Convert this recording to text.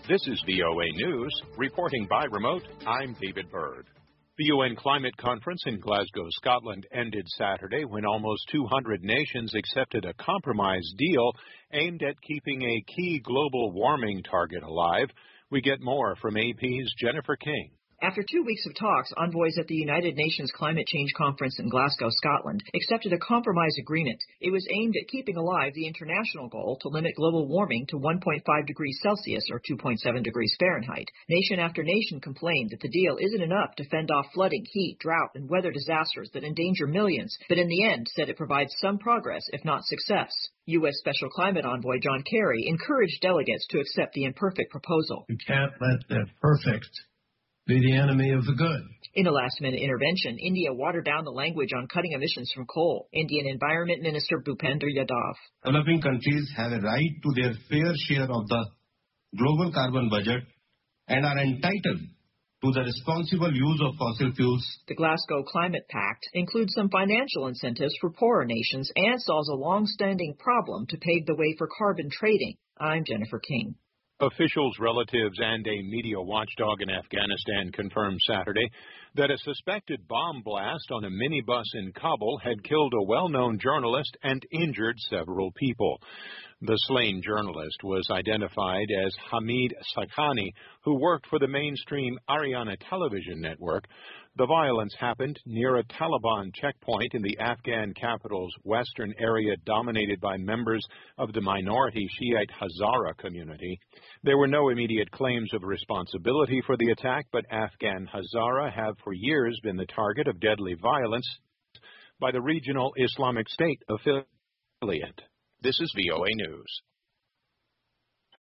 This is VOA News. Reporting by remote, I'm David Byrd. The UN Climate Conference in Glasgow, Scotland ended Saturday when almost 200 nations accepted a compromise deal aimed at keeping a key global warming target alive. We get more from AP's Jennifer King. After 2 weeks of talks, envoys at the United Nations Climate Change Conference in Glasgow, Scotland, accepted a compromise agreement. It was aimed at keeping alive the international goal to limit global warming to 1.5 degrees Celsius or 2.7 degrees Fahrenheit. Nation after nation complained that the deal isn't enough to fend off flooding, heat, drought, and weather disasters that endanger millions, but in the end said it provides some progress, if not success. U.S. Special Climate Envoy John Kerry encouraged delegates to accept the imperfect proposal. You can't let the perfect be the enemy of the good. In a last-minute intervention, India watered down the language on cutting emissions from coal. Indian Environment Minister Bhupender Yadav. Developing countries have a right to their fair share of the global carbon budget and are entitled to the responsible use of fossil fuels. The Glasgow Climate Pact includes some financial incentives for poorer nations and solves a long-standing problem to pave the way for carbon trading. I'm Jennifer King. Officials, relatives, and a media watchdog in Afghanistan confirmed Saturday that a suspected bomb blast on a minibus in Kabul had killed a well-known journalist and injured several people. The slain journalist was identified as Hamid Sakhani, who worked for the mainstream Ariana television network. The violence happened near a Taliban checkpoint in the Afghan capital's western area dominated by members of the minority Shiite Hazara community. There were no immediate claims of responsibility for the attack, but Afghan Hazara have for years been the target of deadly violence by the regional Islamic State affiliate. This is VOA News.